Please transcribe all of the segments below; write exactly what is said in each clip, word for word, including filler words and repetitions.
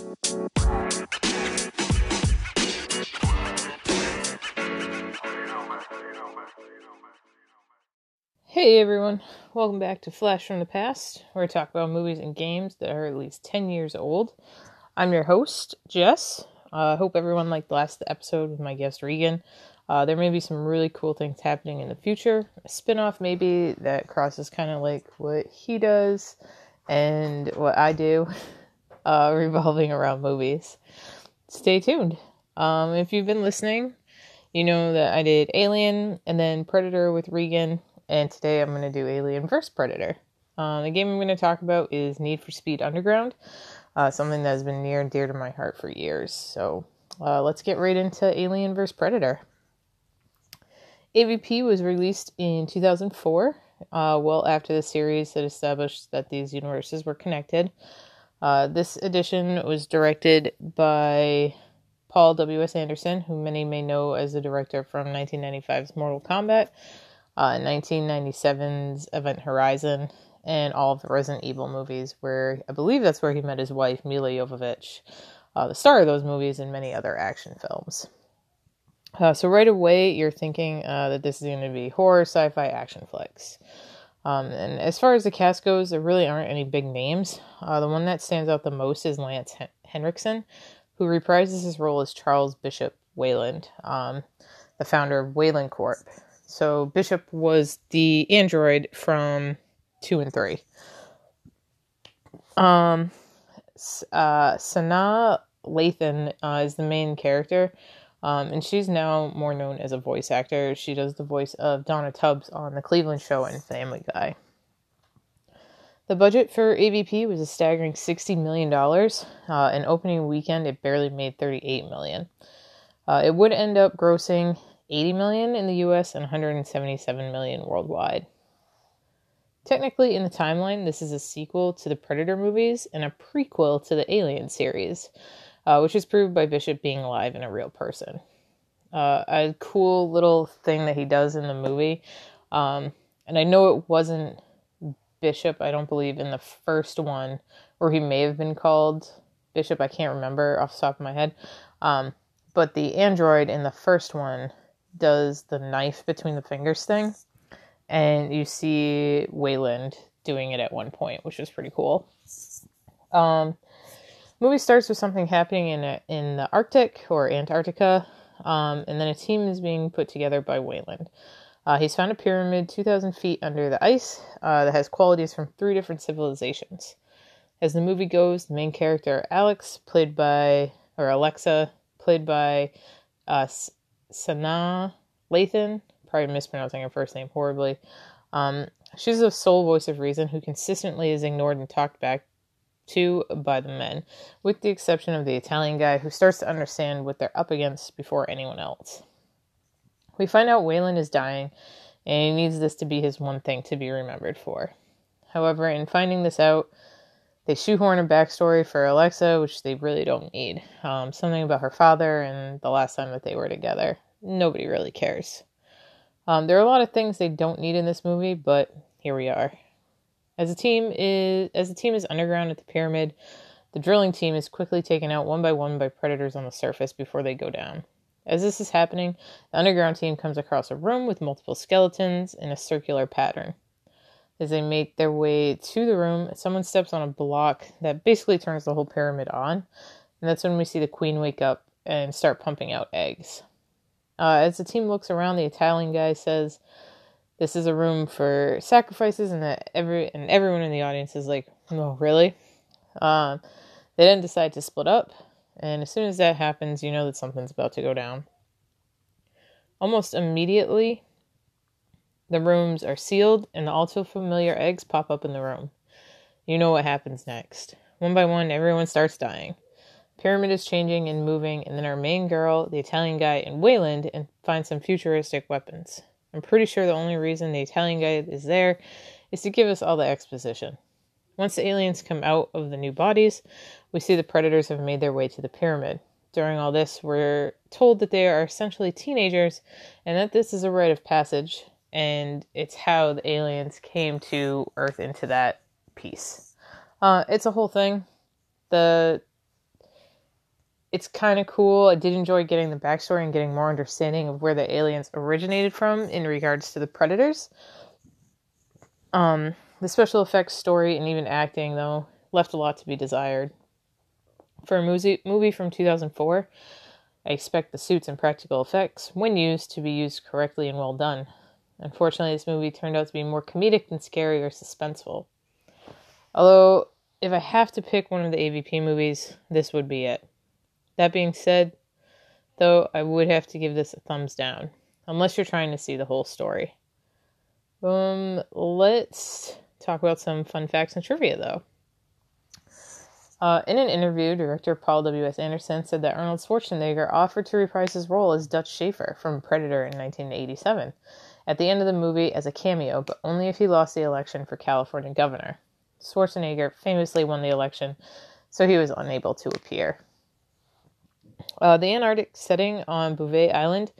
Hey everyone, welcome back to Flash from the Past, where I talk about movies and games that are at least ten years old. I'm your host, Jess. I uh, hope everyone liked the last episode with my guest, Regan. Uh, there may be some really cool things happening in the future. A spin-off maybe that crosses kind of like what he does and what I do, uh, revolving around movies. Stay tuned. Um, if you've been listening, you know that I did Alien and then Predator with Regan. And today I'm going to do Alien versus. Predator. Uh, the game I'm going to talk about is Need for Speed Underground, uh, something that has been near and dear to my heart for years. So uh, let's get right into Alien versus. Predator. A V P was released in two thousand four, uh, well after the series that established that these universes were connected. Uh, this edition was directed by Paul W S. Anderson, who many may know as the director from nineteen ninety-five's Mortal Kombat, Uh, nineteen ninety-seven's Event Horizon, and all of the Resident Evil movies, where I believe that's where he met his wife, Milla Jovovich, uh, the star of those movies, and many other action films. Uh, so right away, you're thinking uh, that this is going to be horror, sci-fi, action flicks. Um, and as far as the cast goes, there really aren't any big names. Uh, the one that stands out the most is Lance Hen- Henriksen, who reprises his role as Charles Bishop Weyland, um, the founder of Weyland Corp. So Bishop was the android from two and three. Um, uh, Sanaa Lathan uh, is the main character, um, and she's now more known as a voice actor. She does the voice of Donna Tubbs on The Cleveland Show and Family Guy. The budget for A V P was a staggering sixty million dollars. Uh, an opening weekend, it barely made thirty-eight million dollars. Uh, it would end up grossing eighty million dollars in the U S and one hundred seventy-seven million dollars worldwide. Technically, in the timeline, this is a sequel to the Predator movies and a prequel to the Alien series, uh, which is proved by Bishop being alive and a real person. Uh, a cool little thing that he does in the movie, um, and I know it wasn't Bishop, I don't believe, in the first one, or he may have been called Bishop, I can't remember off the top of my head, um, but the android in the first one does the knife between the fingers thing, and you see Weyland doing it at one point, which was pretty cool. Um, movie starts with something happening in a, in the Arctic or Antarctica, um, and then a team is being put together by Weyland. Uh, he's found a pyramid two thousand feet under the ice uh, that has qualities from three different civilizations. As the movie goes, the main character Alex, played by or Alexa, played by uh, Sanaa Lathan, probably mispronouncing her first name horribly. Um, she's the sole voice of reason who consistently is ignored and talked back to by the men, with the exception of the Italian guy who starts to understand what they're up against before anyone else. We find out Weyland is dying, and he needs this to be his one thing to be remembered for. However, in finding this out, they shoehorn a backstory for Alexa, which they really don't need. Um, something about her father and the last time that they were together. Nobody really cares. Um, there are a lot of things they don't need in this movie, but here we are. As a team is as the team is underground at the pyramid, the drilling team is quickly taken out one by one by predators on the surface before they go down. As this is happening, the underground team comes across a room with multiple skeletons in a circular pattern. As they make their way to the room, someone steps on a block that basically turns the whole pyramid on, and that's when we see the queen wake up and start pumping out eggs. Uh, as the team looks around, the Italian guy says this is a room for sacrifices, and that every and everyone in the audience is like, "Oh, really?" Uh, they then decide to split up, and as soon as that happens, you know that something's about to go down. Almost immediately, the rooms are sealed, and the all-too-familiar eggs pop up in the room. You know what happens next. One by one, everyone starts dying. Pyramid is changing and moving, and then our main girl, the Italian guy, and Weyland and find some futuristic weapons. I'm pretty sure the only reason the Italian guy is there is to give us all the exposition. Once the aliens come out of the new bodies, we see the predators have made their way to the pyramid. During all this, we're told that they are essentially teenagers, and that this is a rite of passage, and it's how the aliens came to Earth into that piece. Uh, it's a whole thing. The it's kind of cool. I did enjoy getting the backstory and getting more understanding of where the aliens originated from in regards to the predators. Um, the special effects, story, and even acting, though, left a lot to be desired. For a movie, movie from two thousand four, I expect the suits and practical effects, when used, to be used correctly and well done. Unfortunately, this movie turned out to be more comedic than scary or suspenseful. Although, if I have to pick one of the A V P movies, this would be it. That being said, though, I would have to give this a thumbs down, unless you're trying to see the whole story. Um, let's talk about some fun facts and trivia, though. Uh, in an interview, director Paul W S Anderson said that Arnold Schwarzenegger offered to reprise his role as Dutch Schaefer from Predator in nineteen eighty-seven at the end of the movie as a cameo, but only if he lost the election for California governor. Schwarzenegger famously won the election, so he was unable to appear. Uh, the Antarctic setting on Bouvet Island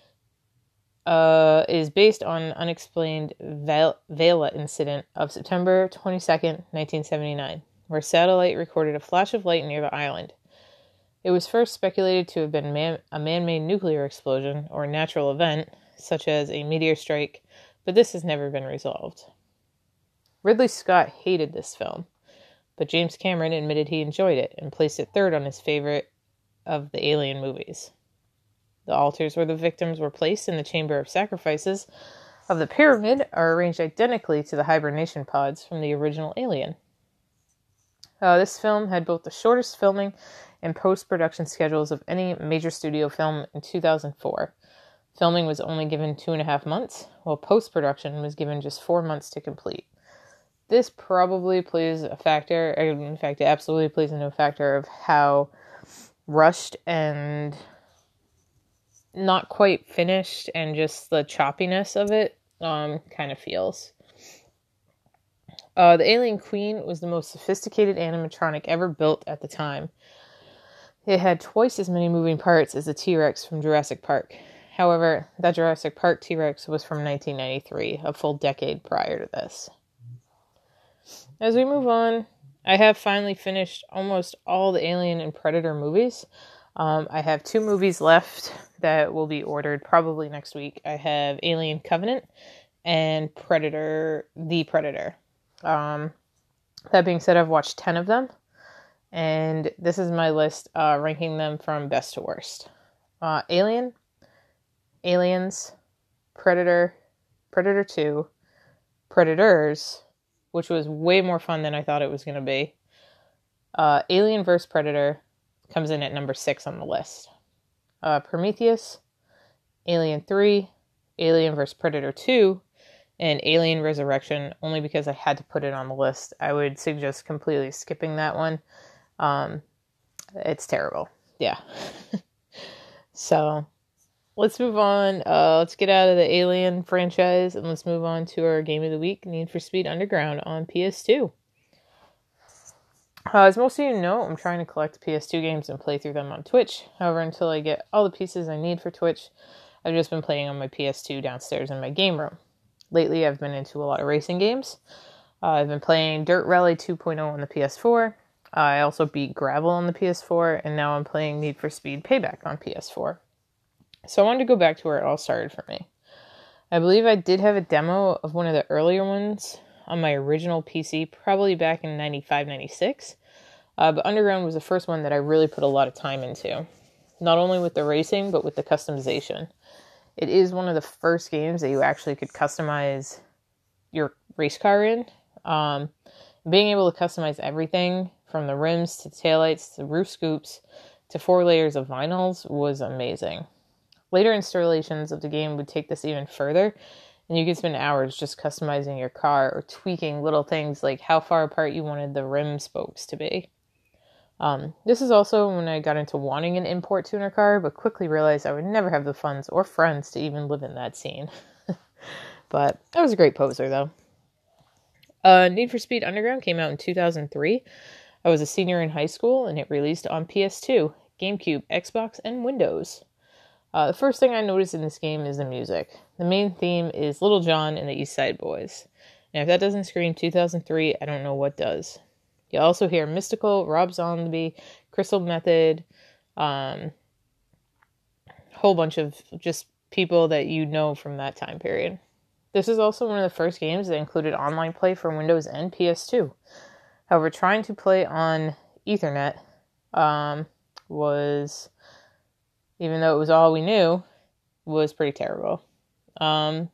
uh, is based on an unexplained Vela incident of September twenty-second, nineteen seventy-nine, where a satellite recorded a flash of light near the island. It was first speculated to have been man- a man-made nuclear explosion or a natural event, such as a meteor strike, but this has never been resolved. Ridley Scott hated this film, but James Cameron admitted he enjoyed it and placed it third on his favorite of the Alien movies. The altars where the victims were placed in the Chamber of Sacrifices of the pyramid are arranged identically to the hibernation pods from the original Alien. Uh, this film had both the shortest filming and post-production schedules of any major studio film in two thousand four. Filming was only given two and a half months, while post-production was given just four months to complete. This probably plays a factor, in fact, it absolutely plays into a factor of how rushed and not quite finished and just the choppiness of it um, kind of feels. Uh, the Alien Queen was the most sophisticated animatronic ever built at the time. It had twice as many moving parts as the T-Rex from Jurassic Park. However, that Jurassic Park T-Rex was from nineteen ninety-three, a full decade prior to this. As we move on, I have finally finished almost all the Alien and Predator movies. Um, I have two movies left that will be ordered probably next week. I have Alien Covenant and Predator, The Predator. Um, that being said, I've watched ten of them, and this is my list, uh, ranking them from best to worst. Uh, Alien, Aliens, Predator, Predator two, Predators, which was way more fun than I thought it was going to be. Uh, Alien versus. Predator comes in at number six on the list. Uh, Prometheus, Alien three, Alien versus. Predator two, and Alien Resurrection, only because I had to put it on the list. I would suggest completely skipping that one. Um, it's terrible. Yeah. So, let's move on. Uh, let's get out of the Alien franchise and let's move on to our game of the week, Need for Speed Underground on P S two. Uh, as most of you know, I'm trying to collect P S two games and play through them on Twitch. However, until I get all the pieces I need for Twitch, I've just been playing on my P S two downstairs in my game room. Lately, I've been into a lot of racing games. Uh, I've been playing Dirt Rally two point oh on the P S four. Uh, I also beat Gravel on the P S four, and now I'm playing Need for Speed Payback on P S four. So I wanted to go back to where it all started for me. I believe I did have a demo of one of the earlier ones on my original P C, probably back in ninety-five, ninety-six. Uh, but Underground was the first one that I really put a lot of time into. Not only with the racing, but with the customization. It is one of the first games that you actually could customize your race car in. Um, being able to customize everything from the rims to taillights to roof scoops to four layers of vinyls was amazing. Later installations of the game would take this even further, and you could spend hours just customizing your car or tweaking little things like how far apart you wanted the rim spokes to be. Um, this is also when I got into wanting an import tuner car, but quickly realized I would never have the funds or friends to even live in that scene. But I was a great poser, though. Uh, Need for Speed Underground came out in two thousand three. I was a senior in high school, and it released on P S two, GameCube, Xbox, and Windows. Uh, the first thing I noticed in this game is the music. The main theme is Little John and the East Side Boys. And if that doesn't scream two thousand three, I don't know what does. You also hear Mystical, Rob Zombie, Crystal Method, Um, whole bunch of just people that you know from that time period. This is also one of the first games that included online play for Windows and P S two. However, trying to play on Ethernet um, was, even though it was all we knew, was pretty terrible. Um,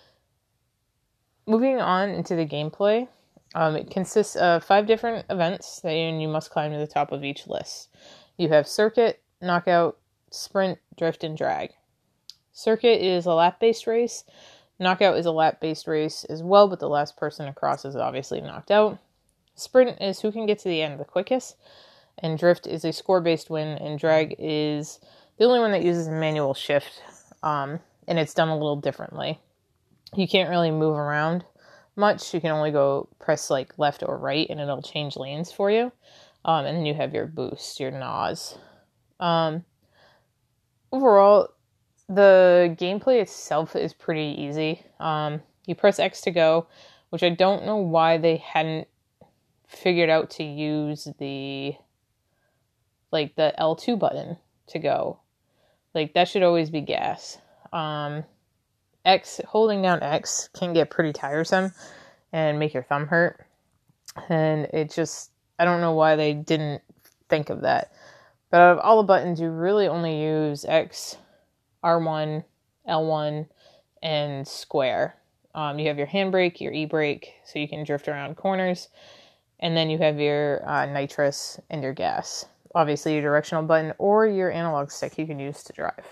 moving on into the gameplay, um, it consists of five different events that you, and you must climb to the top of each list. You have Circuit, Knockout, Sprint, Drift, and Drag. Circuit is a lap-based race. Knockout is a lap-based race as well, but the last person across is obviously knocked out. Sprint is who can get to the end the quickest. And Drift is a score-based win, and Drag is the only one that uses a manual shift, um, and it's done a little differently. You can't really move around much. You can only go press like left or right, and it'll change lanes for you. Um, and then you have your boost, your N O S. Um, overall, the gameplay itself is pretty easy. Um, you press X to go, which I don't know why they hadn't figured out to use the, like, the L two button to go. Like, that should always be gas. Um, X, holding down X can get pretty tiresome and make your thumb hurt. And it just, I don't know why they didn't think of that. But out of all the buttons, you really only use X, R one, L one, and square. Um, you have your handbrake, your e-brake, so you can drift around corners. And then you have your uh, nitrous and your gas. Obviously, your directional button or your analog stick you can use to drive.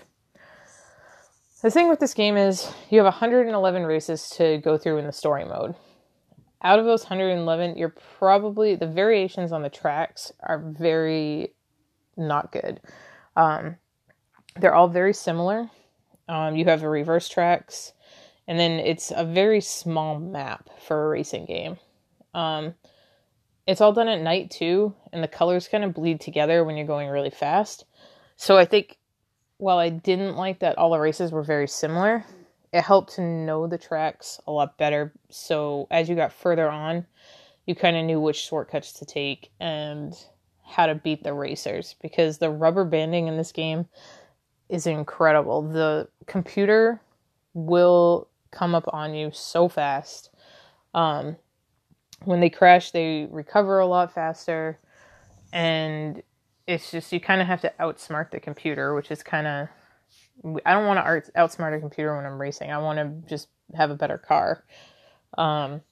The thing with this game is you have one hundred eleven races to go through in the story mode. Out of those one hundred eleven, you're probably, the variations on the tracks are very not good. Um, they're all very similar. Um, you have the reverse tracks, and then it's a very small map for a racing game. Um, it's all done at night too, and the colors kind of bleed together when you're going really fast. So I think while I didn't like that all the races were very similar, it helped to know the tracks a lot better. So as you got further on, you kind of knew which shortcuts to take and how to beat the racers, because the rubber banding in this game is incredible. The computer will come up on you so fast. Um, when they crash, they recover a lot faster, and it's just, you kind of have to outsmart the computer, which is kind of, I don't want to outsmart a computer when I'm racing. I want to just have a better car. Um,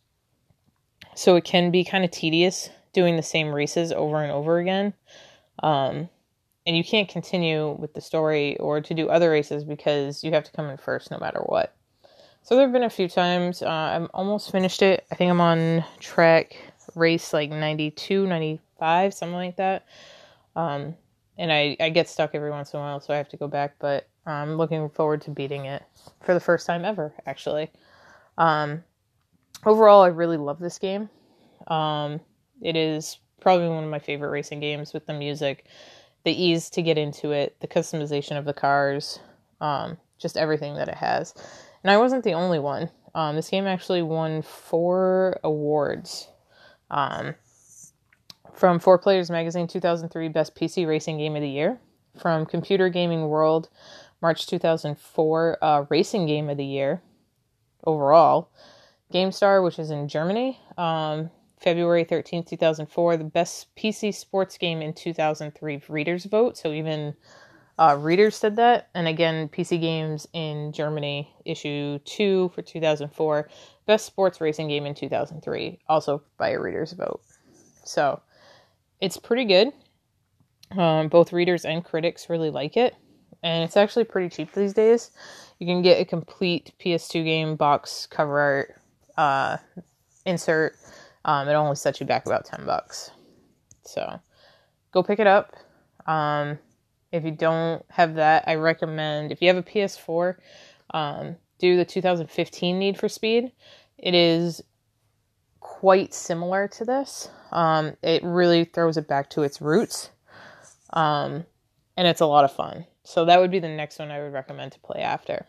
so it can be kind of tedious doing the same races over and over again. Um, and you can't continue with the story or to do other races because you have to come in first no matter what. So there have been a few times. Uh, I'm almost finished it. I think I'm on track race like ninety-two, ninety-five, something like that. Um, and I, I get stuck every once in a while, so I have to go back. But I'm looking forward to beating it for the first time ever, actually. Um, overall, I really love this game. Um, it is probably one of my favorite racing games with the music, the ease to get into it, the customization of the cars, um, just everything that it has. And I wasn't the only one. Um, this game actually won four awards. Um, from four Players Magazine two thousand three Best P C Racing Game of the Year. From Computer Gaming World, March two thousand four uh, Racing Game of the Year overall. GameStar, which is in Germany, um, February thirteenth, two thousand four, the Best P C Sports Game in two thousand three Readers Vote. So even uh, readers said that. And again, P C Games in Germany, issue two for two thousand four, Best Sports Racing Game in two thousand three, also by a reader's vote. So it's pretty good. Um, both readers and critics really like it. And it's actually pretty cheap these days. You can get a complete P S two game, box, cover art, uh, insert. Um, it only sets you back about ten bucks. So go pick it up. Um, if you don't have that, I recommend, if you have a P S four, um, do the two thousand fifteen Need for Speed. It is quite similar to this. Um, it really throws it back to its roots. Um, and it's a lot of fun. So that would be the next one I would recommend to play after.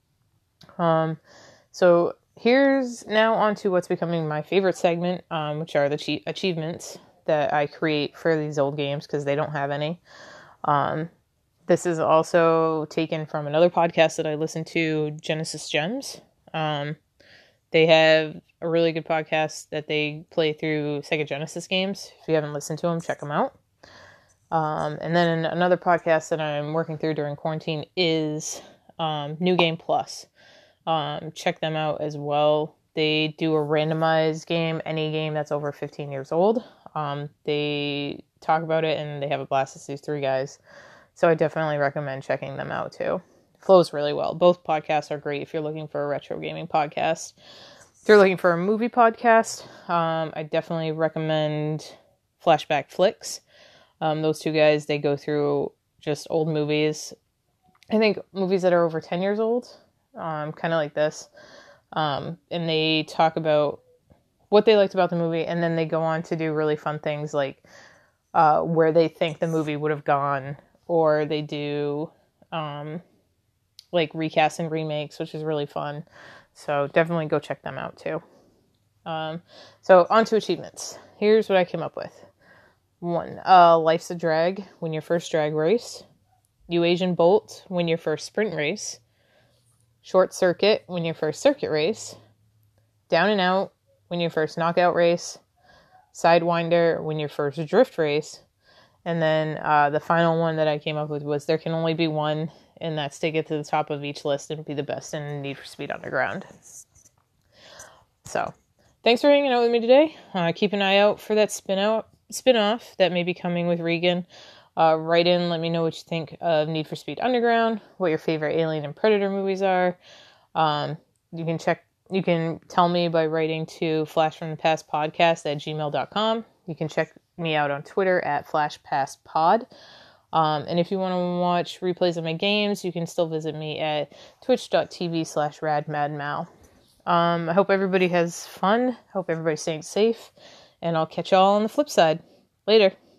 Um, so here's now on to what's becoming my favorite segment, um, which are the che- achievements that I create for these old games because they don't have any. Um, this is also taken from another podcast that I listen to, Genesis Gems. Um, they have a really good podcast that they play through Sega Genesis games. If you haven't listened to them, check them out. Um, and then another podcast that I'm working through during quarantine is um, New Game Plus. Um, check them out as well. They do a randomized game, any game that's over fifteen years old. Um, they talk about it and they have a blast. It's these three guys. So I definitely recommend checking them out too. It flows really well. Both podcasts are great if you're looking for a retro gaming podcast. If you're looking for a movie podcast, um, I definitely recommend Flashback Flicks. Um, those two guys, they go through just old movies. I think movies that are over ten years old, um, kind of like this. Um, and they talk about what they liked about the movie, and then they go on to do really fun things like uh, where they think the movie would have gone, or they do um, like recasts and remakes, which is really fun. So definitely go check them out too. Um, so on to achievements. Here's what I came up with. One, uh, Life's a Drag, win your first drag race. Uasian Bolt, win your first sprint race. Short Circuit, win your first circuit race. Down and Out, win your first knockout race. Sidewinder, win your first drift race. And then uh, the final one that I came up with was There Can Only Be One, and that's to get to the top of each list and be the best in Need for Speed Underground. So, thanks for hanging out with me today. Uh, keep an eye out for that spin-out, spin-off that may be coming with Regan. Uh, write in, let me know what you think of Need for Speed Underground, what your favorite Alien and Predator movies are. Um, you can check, you can tell me by writing to flash from the past podcast at gmail dot com. You can check me out on Twitter at flashpastpod. Um, and if you want to watch replays of my games, you can still visit me at twitch.tv slash radmadmal. Um, I hope everybody has fun. Hope everybody's staying safe. And I'll catch y'all on the flip side. Later.